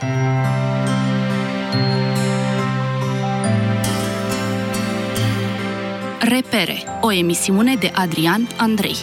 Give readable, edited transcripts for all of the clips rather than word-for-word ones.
Repere, o emisiune de Adrian Andrei.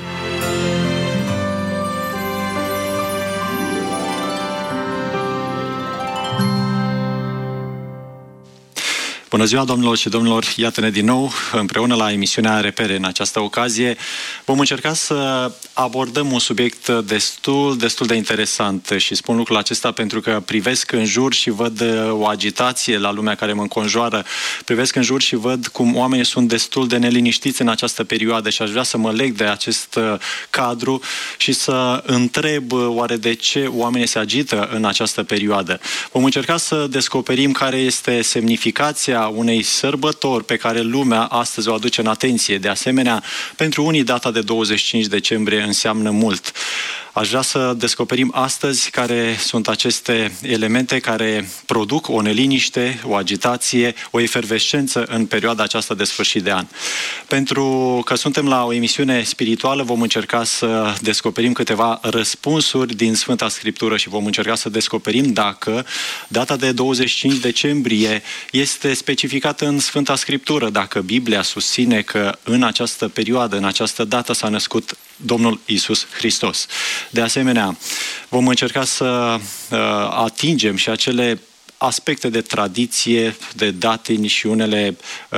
Bună ziua, domnilor și domnilor! Iată-ne din nou împreună la emisiunea Repere. În această ocazie vom încerca să abordăm un subiect destul de interesant și spun lucrul acesta pentru că privesc în jur și văd o agitație la lumea care mă înconjoară. Privesc în jur și văd cum oamenii sunt destul de neliniștiți în această perioadă și aș vrea să mă leg de acest cadru și să întreb oare de ce oamenii se agită în această perioadă. Vom încerca să descoperim care este semnificația unei sărbători pe care lumea astăzi o aduce în atenție. De asemenea, pentru unii data de 25 decembrie înseamnă mult. Aș vrea să descoperim astăzi care sunt aceste elemente care produc o neliniște, o agitație, o efervescență în perioada aceasta de sfârșit de an. Pentru că suntem la o emisiune spirituală, vom încerca să descoperim câteva răspunsuri din Sfânta Scriptură și vom încerca să descoperim dacă data de 25 decembrie este specificată în Sfânta Scriptură, dacă Biblia susține că în această perioadă, în această dată s-a născut Domnul Iisus Hristos. De asemenea, vom încerca să atingem și acele aspecte de tradiție, de datini și unele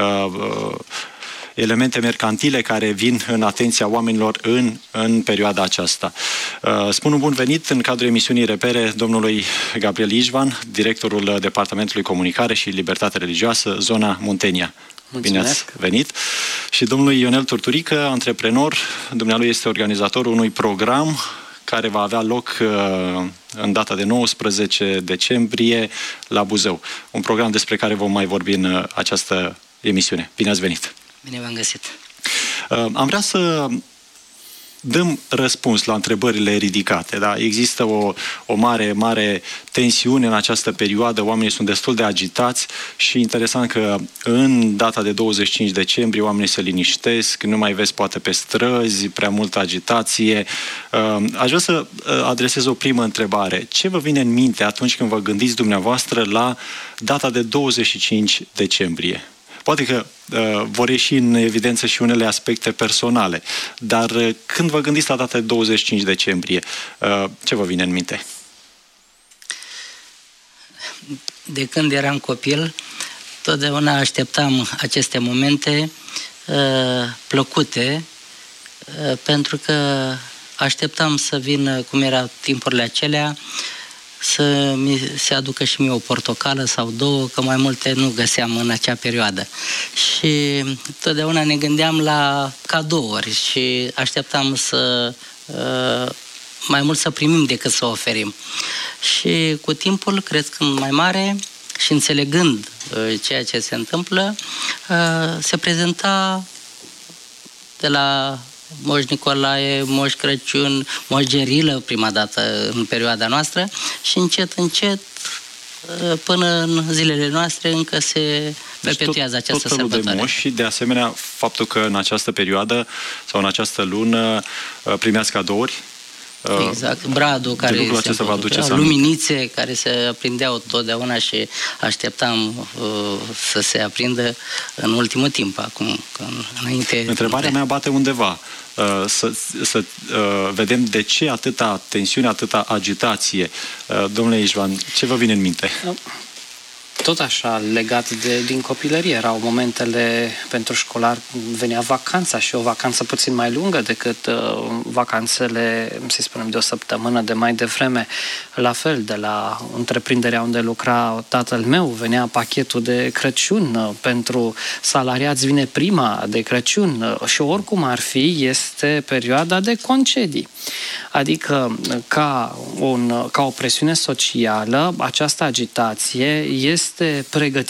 elemente mercantile care vin în atenția oamenilor în perioada aceasta. Spun un bun venit în cadrul emisiunii Repere domnului Gabriel Ișvan, directorul Departamentului Comunicare și Libertate Religioasă, zona Muntenia. Mulțumesc. Bine ați venit. Și domnului Ionel Turturică, antreprenor, dumnealui este organizatorul unui program care va avea loc în data de 19 decembrie la Buzău. Un program despre care vom mai vorbi în această emisiune. Bine ați venit! Bine v-am găsit! Am vrea să dăm răspuns la întrebările ridicate. Da? Există o mare tensiune în această perioadă, oamenii sunt destul de agitați și interesant că în data de 25 decembrie oamenii se liniștesc, nu mai vezi poate pe străzi prea multă agitație. Aș vrea să adresez o primă întrebare. Ce vă vine în minte atunci când vă gândiți dumneavoastră la data de 25 decembrie? Poate că vor ieși în evidență și unele aspecte personale, dar când vă gândiți la data de 25 decembrie, ce vă vine în minte? De când eram copil, totdeauna așteptam aceste momente plăcute, pentru că așteptam să vină, cum erau timpurile acelea, să mi se aducă și mie o portocală sau două, că mai multe nu găseam în acea perioadă. Și totdeauna ne gândeam la cadouri și așteptam să mai mult să primim decât să oferim. Și cu timpul, crescând mai mare și înțelegând ceea ce se întâmplă, se prezenta de la Moș Nicolae, Moș Crăciun, Moș Gerilă, prima dată în perioada noastră, și încet, până în zilele noastre, încă se perpetuează această sărbătoare. De moși și, de asemenea, faptul că în această perioadă sau în această lună primeați cadouri. Exact, bradul care se luminițe care se aprindeau totdeauna și așteptam să se aprindă în ultimul timp, acum, înainte. Întrebarea mea bate undeva. Să vedem de ce atâta tensiune, atâta agitație. Domnule Ișvan, ce vă vine în minte? Tot așa, legat din copilărie, erau momentele pentru școlari, venea vacanța și o vacanță puțin mai lungă decât vacanțele, să spunem, de o săptămână de mai devreme. La fel, de la întreprinderea unde lucra tatăl meu, venea pachetul de Crăciun, pentru salariați vine prima de Crăciun și oricum ar fi, este perioada de concedii. Adică, ca o presiune socială, această agitație este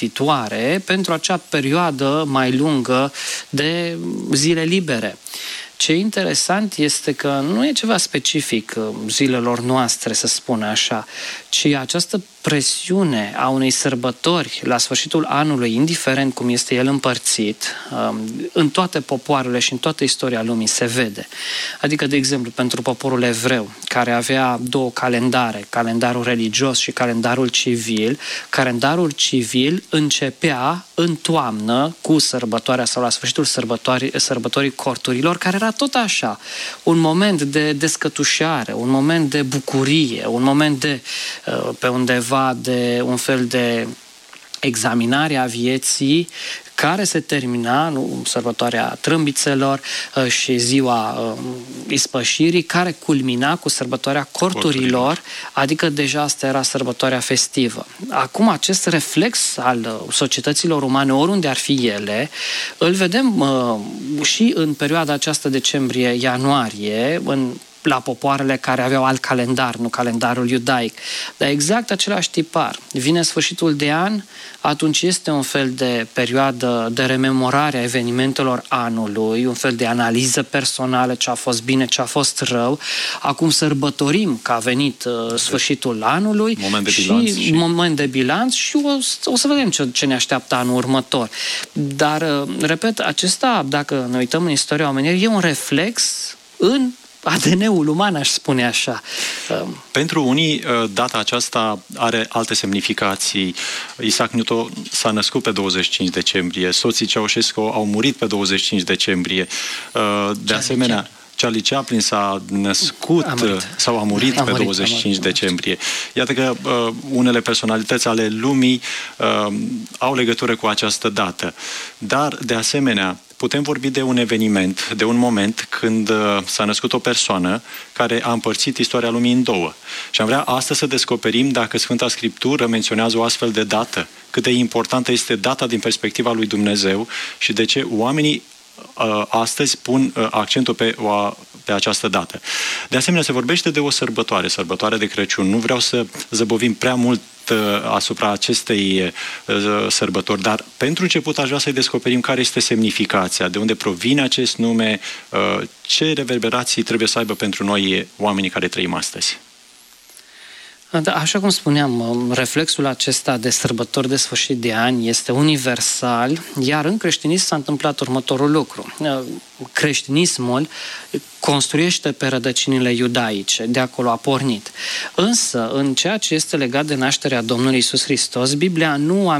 pregătitoare pentru acea perioadă mai lungă de zile libere. Ce e interesant este că nu e ceva specific zilelor noastre, să spun așa, ci această presiune a unei sărbători la sfârșitul anului, indiferent cum este el împărțit, în toate popoarele și în toată istoria lumii se vede. Adică, de exemplu, pentru poporul evreu, care avea două calendare, calendarul religios și calendarul calendarul civil începea în toamnă cu sărbătoarea sau la sfârșitul sărbătorii corturilor, care era tot așa, un moment de descătușare, un moment de bucurie, un moment de, pe undeva, de un fel de examinare a vieții care se termina, sărbătoarea trâmbițelor și ziua ispășirii, care culmina cu sărbătoarea corturilor, adică deja asta era sărbătoarea festivă. Acum acest reflex al societăților umane, oriunde ar fi ele, îl vedem și în perioada aceasta decembrie-ianuarie, la popoarele care aveau alt calendar, nu calendarul iudaic. Dar exact același tipar. Vine sfârșitul de an, atunci este un fel de perioadă de rememorare a evenimentelor anului, un fel de analiză personală, ce a fost bine, ce a fost rău. Acum sărbătorim că a venit sfârșitul anului, moment de bilanț și o să vedem ce ne așteaptă anul următor. Dar, repet, acesta, dacă ne uităm în istoria omenirii, e un reflex în ADN-ul uman, aș spune așa. Pentru unii, data aceasta are alte semnificații. Isaac Newton s-a născut pe 25 decembrie, soții Ceaușescu au murit pe 25 decembrie. De asemenea, Charlie Chaplin s-a născut sau a murit pe 25 decembrie. Iată că unele personalități ale lumii au legătură cu această dată. Dar, de asemenea, putem vorbi de un eveniment, de un moment când s-a născut o persoană care a împărțit istoria lumii în două. Și am vrea astăzi să descoperim dacă Sfânta Scriptură menționează o astfel de dată, cât de importantă este data din perspectiva lui Dumnezeu și de ce oamenii astăzi pun accentul pe această dată. De asemenea, se vorbește de o sărbătoare de Crăciun. Nu vreau să zăbovim prea mult asupra acestei sărbători, dar pentru început aș vrea să-i descoperim care este semnificația, de unde provine acest nume, ce reverberații trebuie să aibă pentru noi oamenii care trăim astăzi. Da, așa cum spuneam, reflexul acesta de sărbători de sfârșit de an este universal, iar în creștinism s-a întâmplat următorul lucru. Creștinismul construiește pe rădăcinile iudaice, de acolo a pornit. Însă, în ceea ce este legat de nașterea Domnului Iisus Hristos, Biblia nu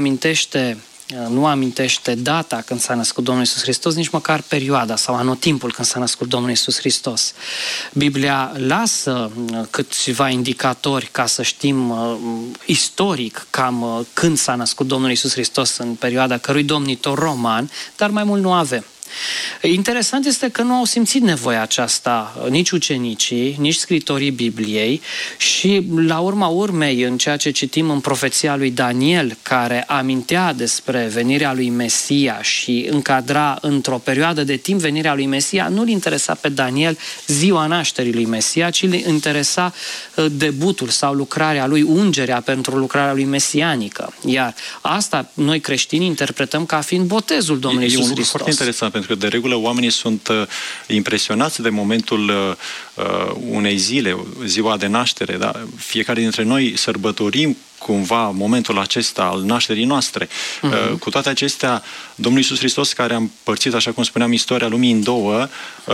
amintește data când s-a născut Domnul Iisus Hristos, nici măcar perioada sau anotimpul când s-a născut Domnul Iisus Hristos. Biblia lasă câțiva indicatori ca să știm istoric cam când s-a născut Domnul Iisus Hristos în perioada cărui domnitor roman, dar mai mult nu avem. Interesant este că nu au simțit nevoia aceasta nici ucenicii, nici scritorii Bibliei și la urma urmei, în ceea ce citim în profeția lui Daniel, care amintea despre venirea lui Mesia și încadra într-o perioadă de timp venirea lui Mesia, nu-l interesa pe Daniel ziua nașterii lui Mesia, ci îl interesa debutul sau lucrarea lui, ungerea pentru lucrarea lui mesianică. Iar asta noi creștini interpretăm ca fiind botezul Domnului Iisus Hristos. Foarte interesant, pentru că de regulă oamenii sunt impresionați de momentul unei zile, ziua de naștere. Da? Fiecare dintre noi sărbătorim cumva momentul acesta al nașterii noastre. Cu toate acestea, Domnul Iisus Hristos, care a împărțit, așa cum spuneam, istoria lumii în două,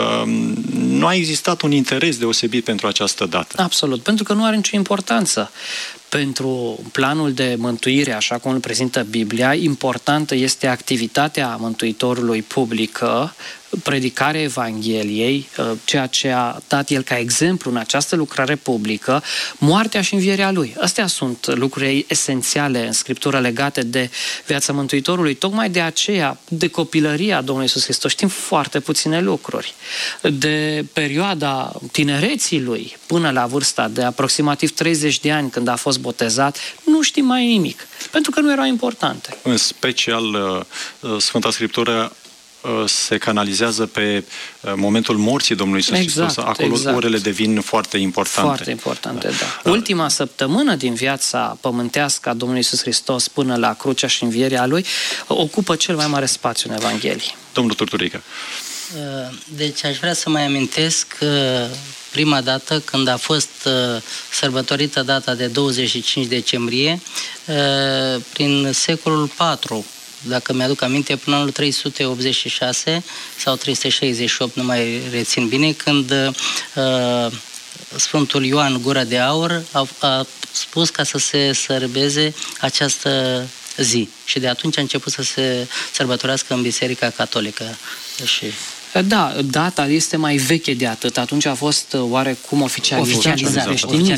nu a existat un interes deosebit pentru această dată. Absolut, pentru că nu are nicio importanță. Pentru planul de mântuire, așa cum îl prezintă Biblia, importantă este activitatea Mântuitorului publică, predicarea Evangheliei, ceea ce a dat el ca exemplu în această lucrare publică, moartea și învierea lui. Astea sunt lucruri esențiale în Scriptură legate de viața Mântuitorului. Tocmai de aceea, de copilăria Domnului Iisus Hristos, știm foarte puține lucruri. De perioada tinereții lui până la vârsta de aproximativ 30 de ani, când a fost botezat, nu știm mai nimic, pentru că nu erau importante. În special, Sfânta Scriptură se canalizează pe momentul morții Domnului Iisus Hristos. Acolo orele devin foarte importante. Foarte importante, da. Ultima săptămână din viața pământească a Domnului Iisus Hristos până la crucea și învierea lui ocupă cel mai mare spațiu în Evanghelie. Domnul Turturică. Deci aș vrea să mai amintesc prima dată când a fost sărbătorită data de 25 decembrie prin secolul IV, dacă mi-aduc aminte, până anul 386 sau 368, nu mai rețin bine, când Sfântul Ioan Gură de Aur a spus ca să se sărbeze această zi. Și de atunci a început să se sărbătorească în Biserica Catolică. Și... Da, data este mai veche de atât. Atunci a fost oarecum oficializată.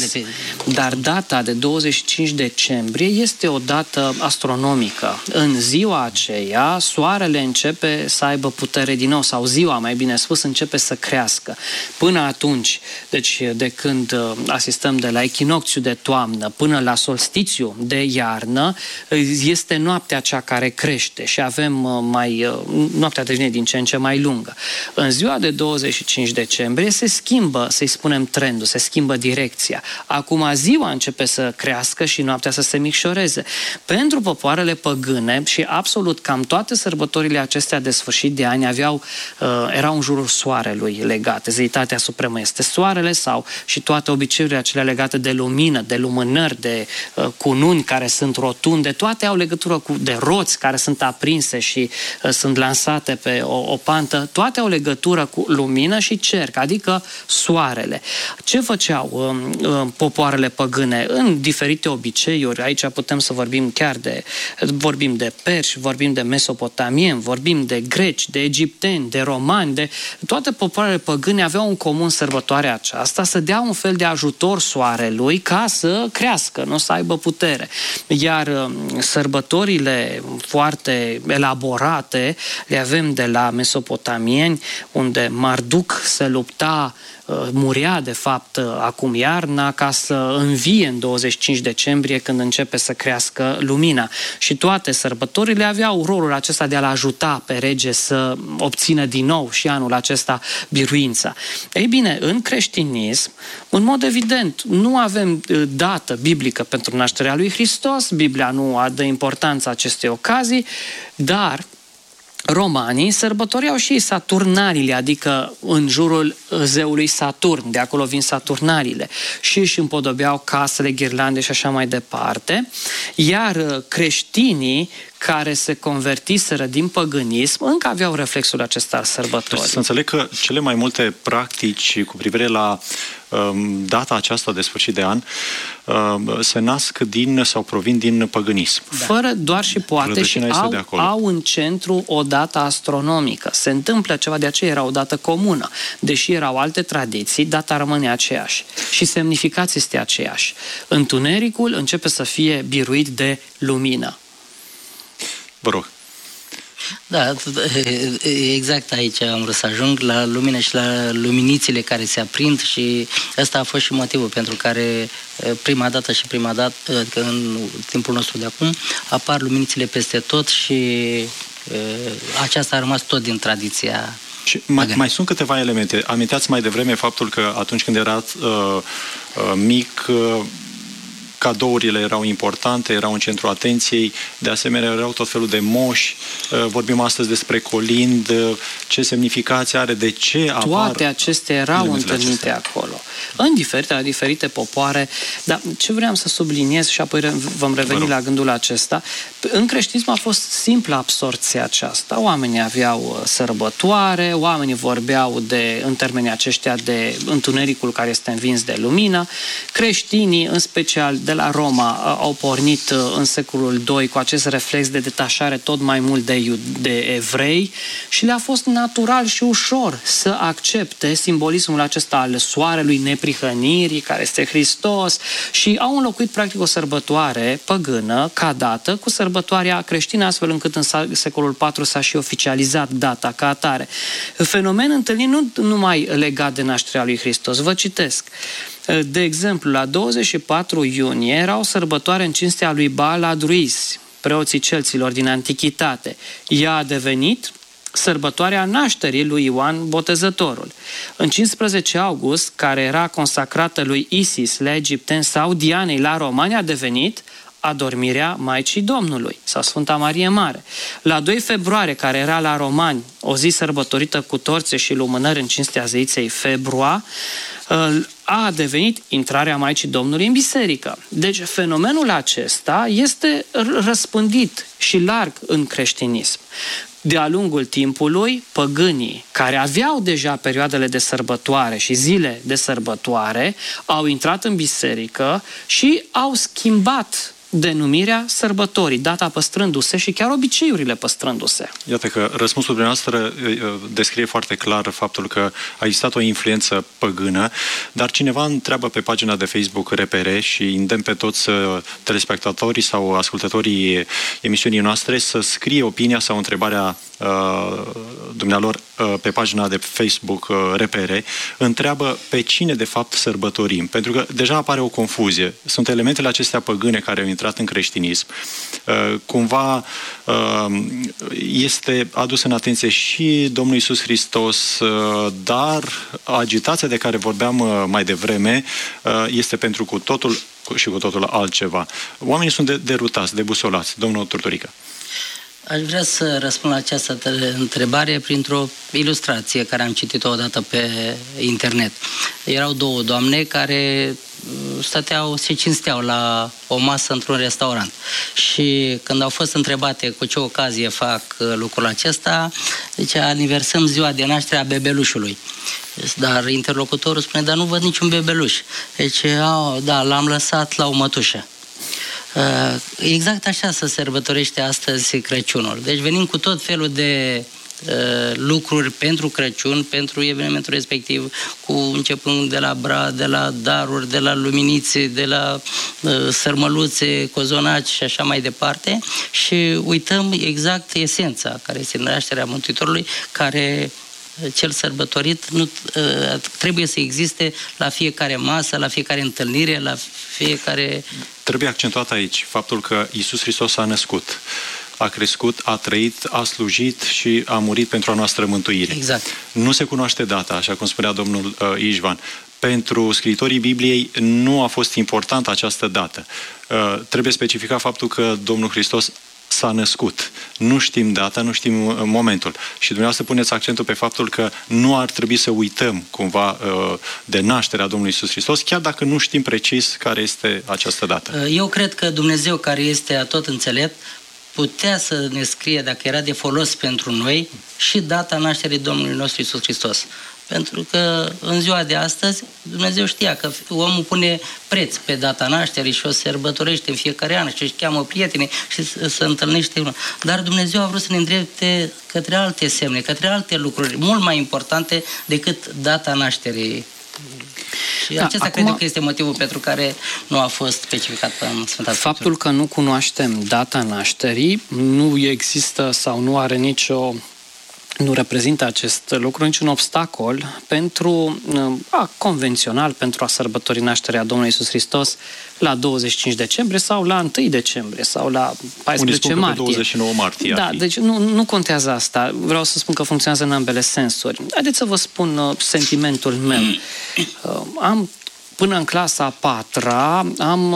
Dar data de 25 decembrie este o dată astronomică. În ziua aceea, soarele începe să aibă putere din nou, sau ziua, mai bine spus, începe să crească. Până atunci, deci de când asistăm de la echinocțiu de toamnă până la solstițiu de iarnă, este noaptea cea care crește și avem noaptea devine din ce în ce mai lungă. În ziua de 25 decembrie se schimbă, să-i spunem, trendul, se schimbă direcția. Acum ziua începe să crească și noaptea să se micșoreze. Pentru popoarele păgâne și absolut cam toate sărbătorile acestea de sfârșit de ani erau în jurul soarelui legate. Zeitatea supremă este soarele și toate obiceiurile acelea legate de lumină, de lumânări, de cununi care sunt rotunde, toate au legătură de roți care sunt aprinse și sunt lansate pe o pantă, toate au legătură cu lumină și cerc, adică soarele. Ce făceau popoarele păgâne în diferite obiceiuri? Aici putem să vorbim de perși, vorbim de mesopotamieni, vorbim de greci, de egipteni, de romani, toate popoarele păgâne aveau în comun sărbătoarea aceasta, să dea un fel de ajutor soarelui ca să crească, nu să aibă putere. Iar sărbătorile foarte elaborate le avem de la mesopotamieni, unde Marduk se lupta, murea de fapt acum iarna, ca să învie în 25 decembrie când începe să crească lumina. Și toate sărbătorile aveau rolul acesta de a-l ajuta pe rege să obțină din nou și anul acesta biruința. Ei bine, în creștinism, în mod evident, nu avem dată biblică pentru nașterea lui Hristos, Biblia nu dă importanță acestei ocazii, dar romanii sărbătoreau și ei saturnarile, adică în jurul zeului Saturn, de acolo vin saturnarile, și își împodobeau casele, ghirlande și așa mai departe, iar creștinii care se convertiseră din păgânism încă aveau reflexul acesta al sărbătorii. Deci să înțeleg că cele mai multe practici cu privire la data aceasta de sfârșit de an se nasc sau provin din păgânism. Da. Fără doar și poate și au în centru o dată astronomică. Se întâmplă ceva, de aceea era o dată comună. Deși erau alte tradiții, data rămâne aceeași. Și semnificația este aceeași. Întunericul începe să fie biruit de lumină. Vă rog. Da, exact aici am vrut să ajung, la lumină și la luminițele care se aprind, și ăsta a fost și motivul pentru care prima dată, adică în timpul nostru de acum, apar luminițele peste tot și aceasta a rămas tot din tradiția. Și mai sunt câteva elemente. Aminteați mai devreme faptul că atunci când erați mic, cadourile erau importante, erau în centrul atenției, de asemenea erau tot felul de moși, vorbim astăzi despre colind, ce semnificație are, de ce apar... Toate acestea erau întâlnite acolo, în diferite popoare, dar ce vreau să subliniez și apoi vom reveni la gândul acesta, în creștinism a fost simplă absorție aceasta, oamenii aveau sărbătoare, oamenii vorbeau în termenii aceștia de întunericul care este învins de lumină, creștinii, în special de la Roma, au pornit în secolul II cu acest reflex de detașare tot mai mult de evrei și le-a fost natural și ușor să accepte simbolismul acesta al soarelui neprihănirii, care este Hristos, și au înlocuit practic o sărbătoare păgână ca dată cu sărbătoarea creștină, astfel încât în secolul IV s-a și oficializat data ca atare. Fenomen întâlnit nu numai legat de nașterea lui Hristos. Vă citesc. De exemplu, la 24 iunie era o sărbătoare în cinstea lui Baal Adruis, preoții celților din antichitate. Ea a devenit sărbătoarea nașterii lui Ioan Botezătorul. În 15 august, care era consacrată lui Isis la egipteni sau Dianei la romani, a devenit adormirea Maicii Domnului sau Sfânta Marie Mare. La 2 februarie, care era la romani o zi sărbătorită cu torțe și lumânări în cinstea zeiței Februa, a devenit intrarea Maicii Domnului în biserică. Deci fenomenul acesta este răspândit și larg în creștinism. De-a lungul timpului, păgânii care aveau deja perioadele de sărbătoare și zile de sărbătoare au intrat în biserică și au schimbat denumirea sărbătorii, data păstrându-se și chiar obiceiurile păstrându-se. Iată că răspunsul dumneavoastră descrie foarte clar faptul că a existat o influență păgână, dar cineva întreabă pe pagina de Facebook RPR și îndemn pe toți telespectatorii sau ascultătorii emisiunii noastre să scrie opinia sau întrebarea dumnealor pe pagina de Facebook RPR, întreabă pe cine de fapt sărbătorim, pentru că deja apare o confuzie. Sunt elementele acestea păgâne care au intrat în creștinism. Cumva este adus în atenție și Domnul Iisus Hristos, dar agitația de care vorbeam mai devreme este pentru cu totul și cu totul altceva. Oamenii sunt derutați, debusolați. Domnul Turturică. Aș vrea să răspund la această întrebare printr-o ilustrație care am citit-o odată pe internet. Erau 2 doamne care se cinsteau la o masă într-un restaurant. Și când au fost întrebate cu ce ocazie fac lucrul acesta, zicea, aniversăm ziua de naștere a bebelușului. Dar interlocutorul spune, dar nu văd niciun bebeluș. Deci, da, l-am lăsat la o mătușă. Exact așa se sărbătorește astăzi Crăciunul. Deci venim cu tot felul de lucruri pentru Crăciun, pentru evenimentul respectiv, începând de la brad, de la daruri, de la luminițe, de la sărmăluțe, cozonaci și așa mai departe, și uităm exact esența, care este nașterea Mântuitorului, care cel sărbătorit nu trebuie să existe la fiecare masă, la fiecare întâlnire, la fiecare... Trebuie accentuat aici faptul că Iisus Hristos a născut, a crescut, a trăit, a slujit și a murit pentru a noastră mântuire. Exact. Nu se cunoaște data, așa cum spunea domnul Ișvan. Pentru scriitorii Bibliei nu a fost importantă această dată. Trebuie specificat faptul că Domnul Hristos s-a născut. Nu știm data, nu știm momentul. Și dumneavoastră puneți accentul pe faptul că nu ar trebui să uităm cumva de nașterea Domnului Iisus Hristos, chiar dacă nu știm precis care este această dată. Eu cred că Dumnezeu, care este atot înțelept, putea să ne scrie, dacă era de folos pentru noi, și data nașterii Domnului nostru Iisus Hristos. Pentru că în ziua de astăzi Dumnezeu știa că omul pune preț pe data nașterii și o sărbătorește în fiecare an și își cheamă prietenii și se întâlnește. Dar Dumnezeu a vrut să ne îndrepte către alte semne, către alte lucruri mult mai importante decât data nașterii. Și acesta cred că este motivul pentru care nu a fost specificat în Sfânta Scriptură. Faptul că nu cunoaștem data nașterii nu există sau nu reprezintă acest lucru niciun obstacol pentru convențional pentru a sărbători nașterea Domnului Iisus Hristos la 25 decembrie sau la 1 decembrie sau la 14 martie. 29 martie. Da, deci nu contează asta. Vreau să spun că funcționează în ambele sensuri. Haideți să vă spun sentimentul meu. Până în clasa a 4-a am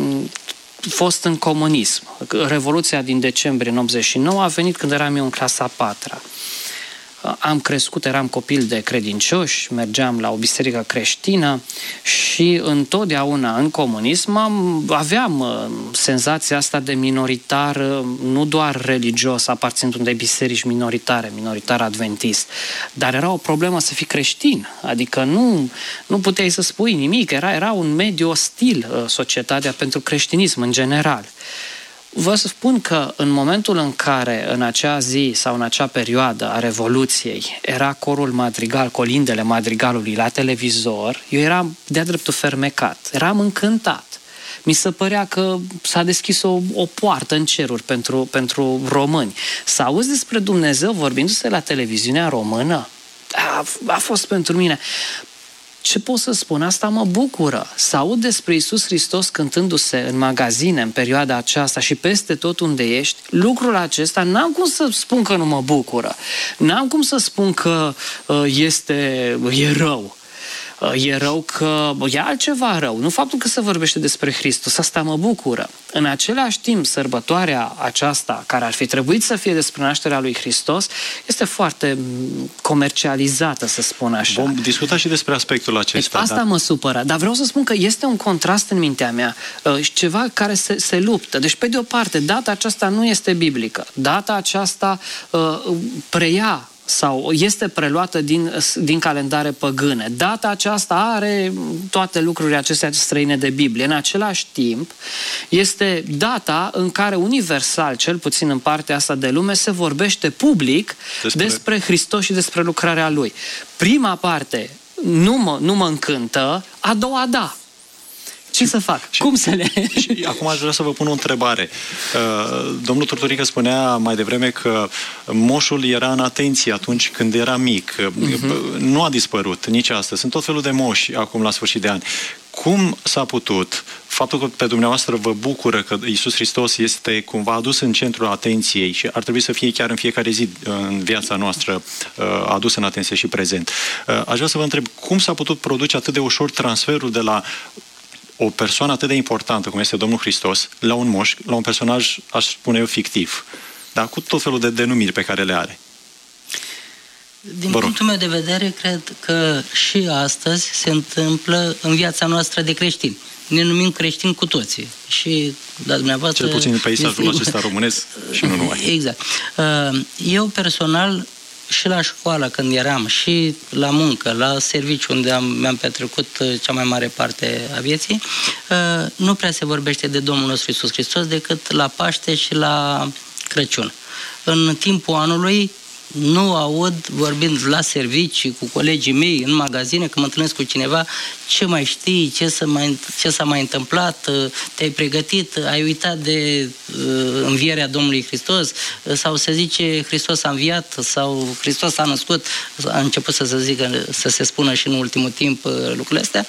fost în comunism. Revoluția din decembrie în 89 a venit când eram eu în clasa a 4-a. Am crescut, eram copil de credincioși, mergeam la o biserică creștină și întotdeauna în comunism aveam senzația asta de minoritar, nu doar religios, aparținând unei biserici minoritar adventist, dar era o problemă să fii creștin, adică nu puteai să spui nimic, era un mediu ostil societatea pentru creștinism în general. Vă spun că în momentul în care în acea zi sau în acea perioadă a Revoluției era corul madrigal, colindele madrigalului la televizor, eu eram de-a dreptul fermecat, eram încântat. Mi se părea că s-a deschis o poartă în ceruri pentru români. Să auzi despre Dumnezeu vorbindu-se la televiziunea română, a fost pentru mine... Ce pot să spun? Asta mă bucură. Să aud despre Iisus Hristos cântându-se în magazine în perioada aceasta și peste tot unde ești, lucrul acesta n-am cum să spun că nu mă bucură. N-am cum să spun că e rău. E rău că e altceva rău. Nu faptul că se vorbește despre Hristos, asta mă bucură. În același timp, sărbătoarea aceasta, care ar fi trebuit să fie despre nașterea lui Hristos, este foarte comercializată, să spun așa. Vom discuta și despre aspectul acesta. Deci asta mă supără. Dar vreau să spun că este un contrast în mintea mea. Ceva care se luptă. Deci, pe de o parte, data aceasta nu este biblică. Data aceasta preia sau este preluată din calendare păgâne. Data aceasta are toate lucrurile acestea străine de Biblie. În același timp, este data în care universal, cel puțin în partea asta de lume, se vorbește public despre Hristos și despre lucrarea Lui. Prima parte nu mă încântă, a doua da. Ce să fac? Cum să le... Și acum aș vrea să vă pun o întrebare. Domnul Turturică spunea mai devreme că moșul era în atenție atunci când era mic. Nu a dispărut nici astăzi. Sunt tot felul de moși acum la sfârșit de an. Cum s-a putut, faptul că pe dumneavoastră vă bucură că Iisus Hristos este cumva adus în centrul atenției și ar trebui să fie chiar în fiecare zi în viața noastră adus în atenție și prezent. Aș vrea să vă întreb, cum s-a putut produce atât de ușor transferul de la o persoană atât de importantă cum este Domnul Hristos la un moș, la un personaj, aș spune eu, fictiv, dar cu tot felul de denumiri pe care le are? Din punctul meu de vedere, cred că și astăzi se întâmplă în viața noastră de creștini. Ne numim creștini cu toții. Și, da, dumneavoastră... Cel puțin în peisajul acesta românesc și nu numai. Exact. Eu personal, și la școală când eram, și la muncă, la serviciu unde mi-am petrecut cea mai mare parte a vieții, nu prea se vorbește de Domnul nostru Iisus Hristos decât la Paște și la Crăciun. În timpul anului nu aud, vorbind la servicii cu colegii mei în magazine, când mă întâlnesc cu cineva, ce mai știi, ce s-a mai întâmplat, te-ai pregătit, ai uitat de învierea Domnului Hristos, sau se zice Hristos a înviat, sau Hristos a născut, a început să se spună și în ultimul timp lucrurile astea.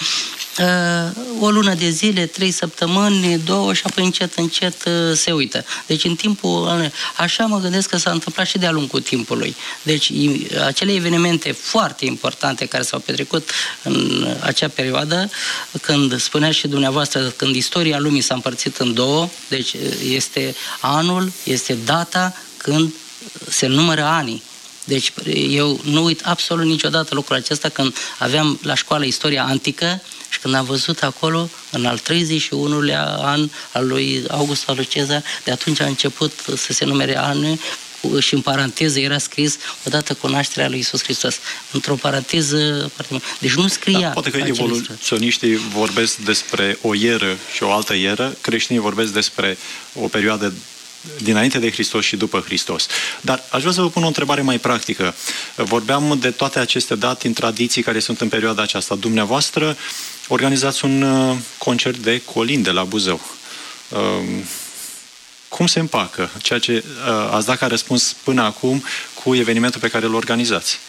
O lună de zile, 3 săptămâni, 2 și apoi încet se uită. Deci în timpul, așa mă gândesc că s-a întâmplat și de-a lungul timpului. Deci acele evenimente foarte importante care s-au petrecut în acea perioadă, când spunea și dumneavoastră, când istoria lumii s-a împărțit în două, deci este anul, este data când se numără anii. Deci eu nu uit absolut niciodată lucrul acesta când aveam la școală istoria antică și când am văzut acolo, în al 31-lea an al lui August al lui Cezar, de atunci a început să se numere ani și în paranteză era scris odată cu nașterea lui Iisus Hristos. Într-o paranteză... Deci nu scria... Da, poate că evoluționiștii vorbesc despre o ieră și o altă ieră, creștinii vorbesc despre o perioadă dinainte de Hristos și după Hristos. Dar aș vrea să vă pun o întrebare mai practică. Vorbeam de toate aceste date în tradiții care sunt în perioada aceasta. Dumneavoastră organizați un concert de colinde la Buzău. Cum se împacă ceea ce ați dat ca răspuns până acum cu evenimentul pe care îl organizați?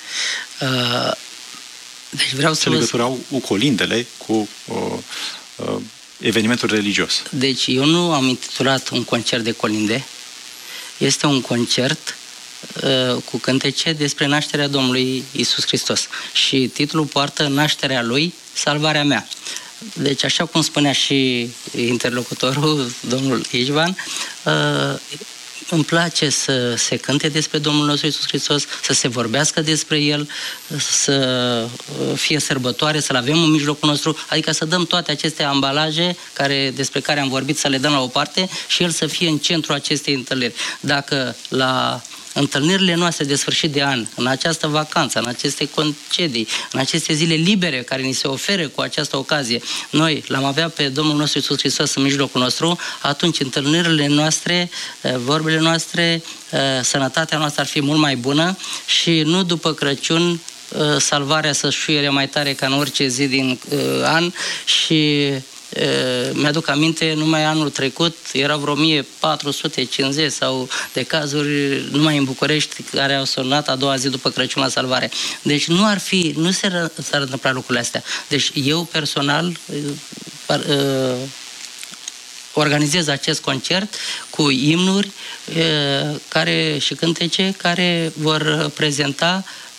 Deci vreau să ce legătură au cu colindele, cu evenimentul religios? Deci eu nu am intitulat un concert de colinde. Este un concert cu cântece despre nașterea Domnului Iisus Hristos. Și titlul poartă Nașterea Lui, salvarea mea. Deci, așa cum spunea și interlocutorul, domnul Ișvan, îmi place să se cânte despre Domnul nostru Iisus Hristos, să se vorbească despre El, să fie sărbătoare, să-L avem în mijlocul nostru, adică să dăm toate aceste ambalaje despre care am vorbit, să le dăm la o parte și El să fie în centrul acestei întâlniri. Dacă la întâlnirile noastre de sfârșit de an, în această vacanță, în aceste concedii, în aceste zile libere care ni se oferă cu această ocazie, noi l-am avea pe Domnul nostru Iisus Hristos în mijlocul nostru, atunci întâlnirile noastre, vorbele noastre, sănătatea noastră ar fi mult mai bună și nu după Crăciun salvarea să șuiere mai tare ca în orice zi din an și mi-aduc aminte, numai anul trecut erau vreo 1450 sau de cazuri numai în București care au sunat a doua zi după Crăciun la salvare. Deci nu s-ar întâmpla lucrurile astea. Deci eu personal organizez acest concert cu imnuri și cântece care vor prezenta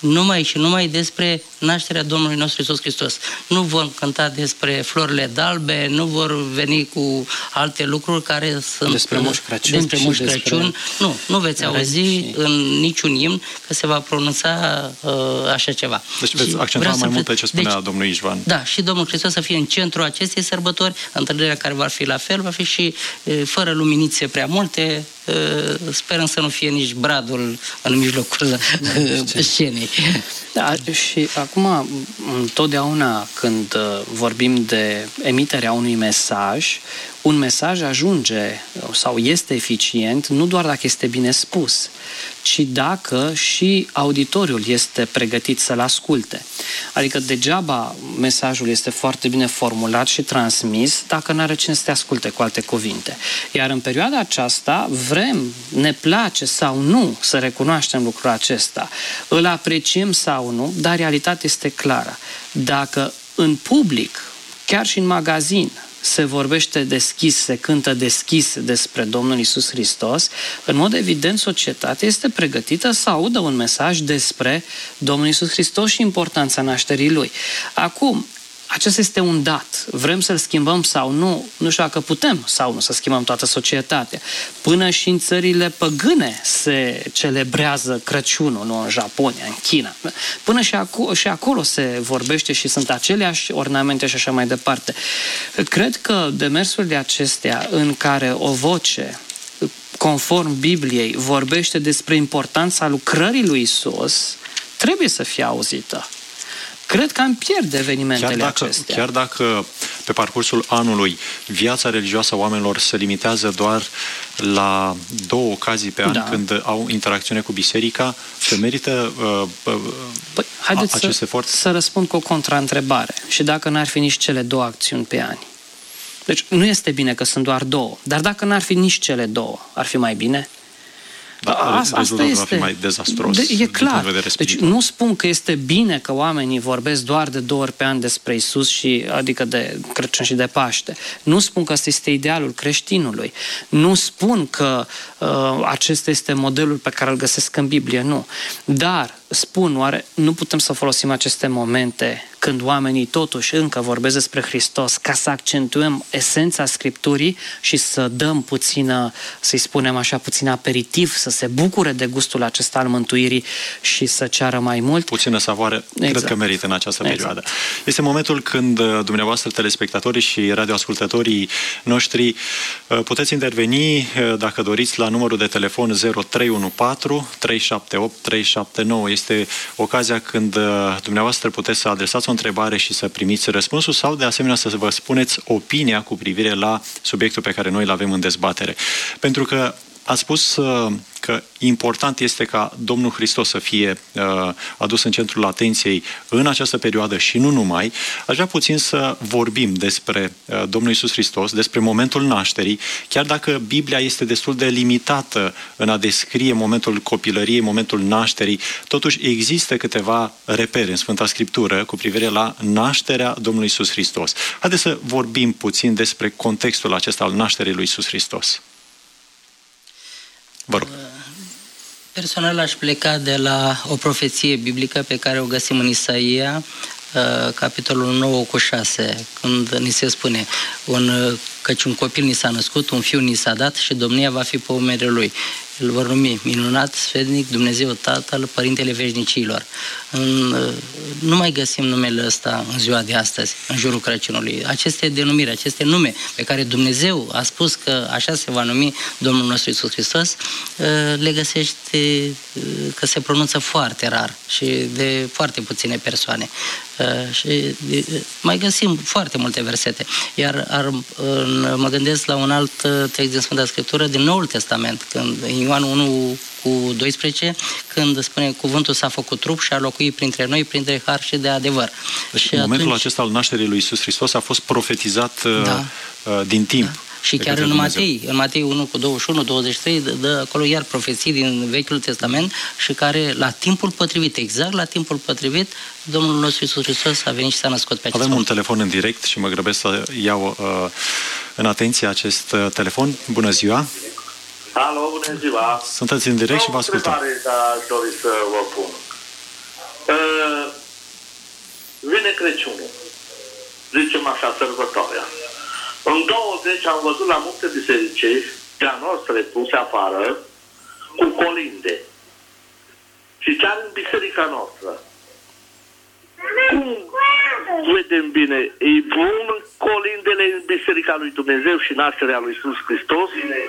numai și numai despre nașterea Domnului nostru Iisus Hristos. Nu vor cânta despre florile d'albe, nu vor veni cu alte lucruri care sunt despre Moș Crăciun. Despre Moș Crăciun. Nu veți auzi în niciun imn că se va pronunța așa ceva. Deci veți accentua mai mult pe ce spunea domnul Ișvan. Da, și Domnul Hristos să fie în centrul acestei sărbători, întâlnirea care va fi la fel, va fi și fără luminițe prea multe, sperăm să nu fie nici bradul în mijlocul scenei. Da, și acum, întotdeauna când vorbim de emiterea unui mesaj, un mesaj ajunge sau este eficient nu doar dacă este bine spus, ci dacă și auditoriul este pregătit să-l asculte. Adică degeaba mesajul este foarte bine formulat și transmis dacă n-are cine să te asculte, cu alte cuvinte. Iar în perioada aceasta vrem, ne place sau nu să recunoaștem lucrul acesta, îl apreciem sau nu, dar realitatea este clară. Dacă în public, chiar și în magazin, se vorbește deschis, se cântă deschis despre Domnul Iisus Hristos, în mod evident societatea este pregătită să audă un mesaj despre Domnul Iisus Hristos și importanța nașterii Lui. Acum, acesta este un dat. Vrem să-l schimbăm sau nu? Nu știu dacă putem sau nu să schimbăm toată societatea. Până și în țările păgâne se celebrează Crăciunul, nu în Japonia, în China. Până și acolo se vorbește și sunt aceleași ornamente și așa mai departe. Cred că demersurile acestea în care o voce conform Bibliei vorbește despre importanța lucrării lui Isus trebuie să fie auzită. Cred că am pierde evenimentele acestea. Chiar dacă pe parcursul anului viața religioasă a oamenilor se limitează doar la 2 ocazii pe an când au interacțiune cu biserica, se merită acest efort? Să răspund cu o contraîntrebare. Și dacă n-ar fi nici cele 2 acțiuni pe an? Deci nu este bine că sunt doar 2, dar dacă n-ar fi nici cele 2, ar fi mai bine? Asta este. Va fi mai dezastruos. E clar. Deci nu spun că este bine că oamenii vorbesc doar de 2 ori pe an despre Isus, adică de Crăciun și de Paște. Nu spun că asta este idealul creștinului. Nu spun că acesta este modelul pe care îl găsesc în Biblie, nu. Dar spun, oare nu putem să folosim aceste momente când oamenii totuși încă vorbesc despre Hristos ca să accentuăm esența Scripturii și să dăm puțină, să-i spunem așa, puțin aperitiv, să se bucure de gustul acesta al mântuirii și să ceară mai mult? Puțină savoare, cred că merită în această perioadă. Este momentul când dumneavoastră, telespectatorii și radioascultătorii noștri, puteți interveni, dacă doriți, la numărul de telefon 0314 378 379. Este ocazia când dumneavoastră puteți să adresați o întrebare și să primiți răspunsul sau, de asemenea, să vă spuneți opinia cu privire la subiectul pe care noi îl avem în dezbatere. Pentru că ați spus că important este ca Domnul Hristos să fie adus în centrul atenției în această perioadă și nu numai. Aș vrea puțin să vorbim despre Domnul Iisus Hristos, despre momentul nașterii, chiar dacă Biblia este destul de limitată în a descrie momentul copilăriei, momentul nașterii, totuși există câteva repere în Sfânta Scriptură cu privire la nașterea Domnului Iisus Hristos. Haideți să vorbim puțin despre contextul acesta al nașterii lui Iisus Hristos. Vă rog. Personal aș pleca de la o profeție biblică pe care o găsim în Isaia, capitolul 9:6, când ni se spune căci un copil ni s-a născut, un fiu ni s-a dat și domnia va fi pe umerii lui. Îl vor numi minunat, sfetnic, Dumnezeu Tatăl, Părintele Veșnicilor. Nu mai găsim numele ăsta în ziua de astăzi, în jurul Crăciunului. Aceste denumiri, aceste nume pe care Dumnezeu a spus că așa se va numi Domnul nostru Iisus Hristos, le găsești că se pronunță foarte rar și de foarte puține persoane. Și mai găsim foarte multe versete. Iar mă gândesc la un alt text din Sfânta Scriptură, din Noul Testament, când în Ioan 1:12, când spune cuvântul s-a făcut trup și a locuit printre noi, printre har și de adevăr. Deci și momentul acesta al nașterii lui Iisus Hristos a fost profetizat din timp. Da. Și chiar în Matei 1:21-23, dă acolo iar profeții din Vechiul Testament și care la timpul potrivit, exact la timpul potrivit, Domnul nostru Iisus Hristos a venit și s-a născut pe acest Avem un telefon în direct și mă grăbesc să iau în atenție acest telefon. Bună ziua! Alo, bună ziua! Sunteți în direct și vă ascultăm. O întrebare, dar dori să vă pun. Vine Crăciunul, zicem așa, sărbătoarea. În 20 am văzut la multe bisericești de-a noastre puse afară cu colinde. Și chiar în biserica noastră. Cum vedem bine? E bun colindele în biserica lui Dumnezeu și nașterea lui Iisus Hristos? Cum vedem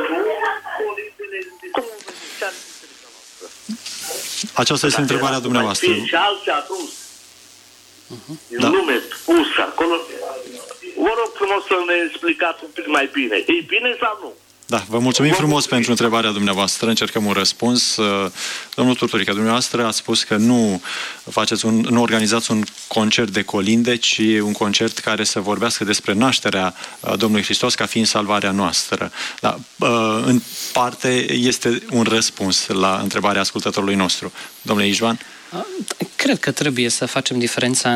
chiar în biserica noastră? Aceasta este întrebarea dumneavoastră. Și alții adus. În lume pusă acolo. Vă rog frumos să ne explicați un pic mai bine. E bine sau nu? Da, vă mulțumim frumos pentru întrebarea dumneavoastră. Încercăm un răspuns. Domnul Turturică, dumneavoastră ați spus că nu organizați un concert de colinde, ci un concert care să vorbească despre nașterea Domnului Hristos ca fiind salvarea noastră. Da, în parte este un răspuns la întrebarea ascultătorului nostru. Domnule Ișvan? Cred că trebuie să facem diferența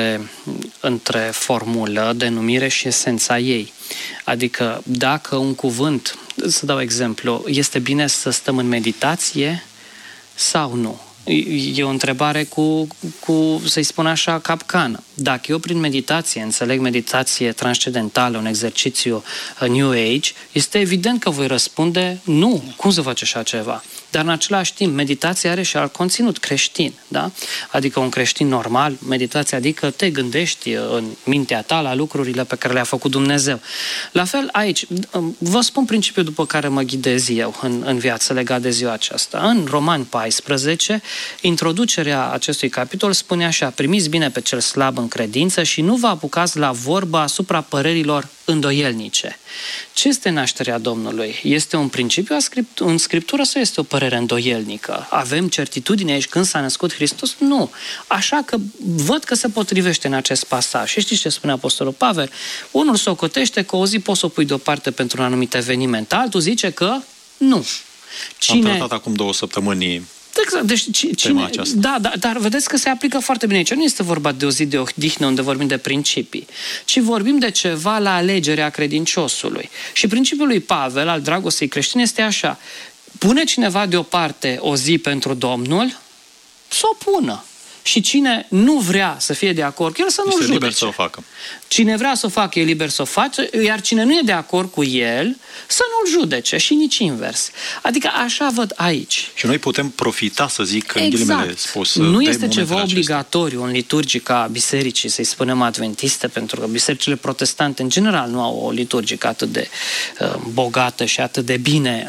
între formulă, denumire și esența ei. Adică dacă un cuvânt, să dau exemplu, este bine să stăm în meditație sau nu? E o întrebare cu, să-i spun așa, capcană. Dacă eu prin meditație înțeleg meditație transcendentală, un exercițiu New Age, este evident că voi răspunde nu. Cum să faci așa ceva? Dar în același timp, meditația are și alt conținut creștin, da? Adică un creștin normal, meditația adică te gândești în mintea ta la lucrurile pe care le-a făcut Dumnezeu. La fel aici, vă spun principiul după care mă ghidez eu în viață legat de ziua aceasta. În Romani 14, introducerea acestui capitol spune așa: primiți bine pe cel slab în credință și nu vă apucați la vorbă asupra părerilor îndoielnice. Ce este nașterea Domnului? Este un principiu în Scriptură sau este o părere îndoielnică? Avem certitudine aici când s-a născut Hristos? Nu. Așa că văd că se potrivește în acest pasaj. Și știți ce spune Apostolul Pavel? Unul socotește că o zi poți să o pui deoparte pentru un anumit eveniment. Altul zice că nu. Am tratat acum 2 săptămâni. Exact. Deci, da, dar vedeți că se aplică foarte bine aici. Nu este vorba de o zi de odihnă unde vorbim de principii, ci vorbim de ceva la alegerea credinciosului. Și principiul lui Pavel, al dragostei creștine, este așa: pune cineva deoparte o zi pentru Domnul, să o pună. Și cine nu vrea să fie de acord cu el, să nu-l judece. Liber să o facă. Cine vrea să o facă, e liber să o facă, iar cine nu e de acord cu el, să nu-l judece și nici invers. Adică așa văd aici. Și noi putem profita, să zic, în ghilimele spus. Nu este ceva obligatoriu în liturgica bisericii, să-i spunem adventiste, pentru că bisericile protestante în general nu au o liturgică atât de bogată și atât de bine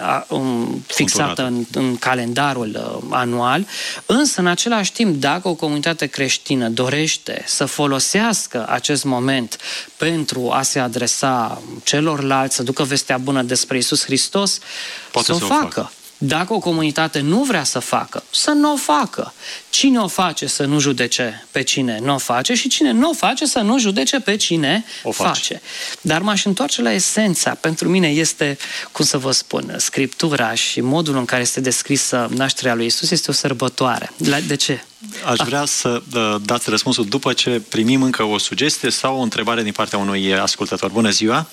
fixată în calendarul anual, însă în același timp, dacă o comunitate creștină dorește să folosească acest moment pentru a se adresa celorlalți, să ducă vestea bună despre Iisus Hristos, poate să o facă. Dacă o comunitate nu vrea să facă, să nu o facă. Cine o face să nu judece pe cine nu o face și cine nu o face să nu judece pe cine o face. Dar m-aș întoarce la esența. Pentru mine este, cum să vă spun, Scriptura și modul în care este descrisă nașterea lui Iisus este o sărbătoare. De ce? Aș vrea să dați răspunsul după ce primim încă o sugestie sau o întrebare din partea unui ascultător. Bună ziua!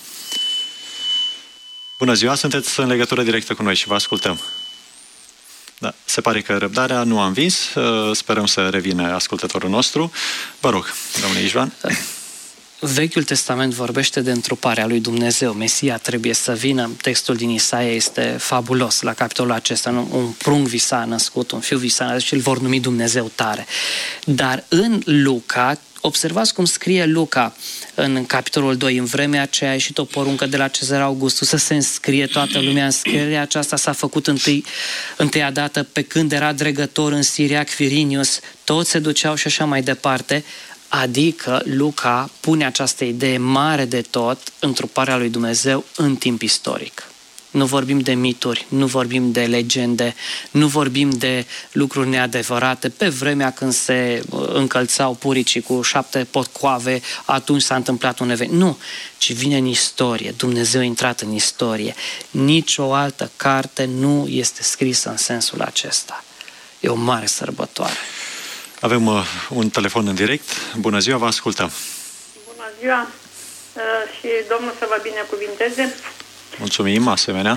Bună ziua, sunteți în legătură directă cu noi și vă ascultăm. Da, se pare că răbdarea nu a învins, sperăm să revină ascultătorul nostru. Vă rog, domnule Ișvan. Vechiul Testament vorbește de întruparea lui Dumnezeu. Mesia trebuie să vină. Textul din Isaia este fabulos la capitolul acesta. Un prunc vi s-a născut, un fiu vi s-a născut și îl vor numi Dumnezeu tare. Dar în Luca, observați cum scrie Luca în capitolul 2, în vremea aceea a ieșit o poruncă de la Cezar Augustus să se înscrie toată lumea. Înscrierea aceasta s-a făcut întâia dată pe când era dregător în Siria Quirinius, toți se duceau și așa mai departe. Adică Luca pune această idee mare de tot, întruparea lui Dumnezeu în timp istoric. Nu vorbim de mituri, nu vorbim de legende, nu vorbim de lucruri neadevărate. Pe vremea când se încălțau puricii cu 7 potcoave, atunci s-a întâmplat un eveniment. Nu, ci vine în istorie. Dumnezeu a intrat în istorie. Nici o altă carte nu este scrisă în sensul acesta. E o mare sărbătoare. Avem un telefon în direct. Bună ziua, vă ascultăm. Bună ziua și Domnul să vă binecuvinteze. Mulțumim, asemenea.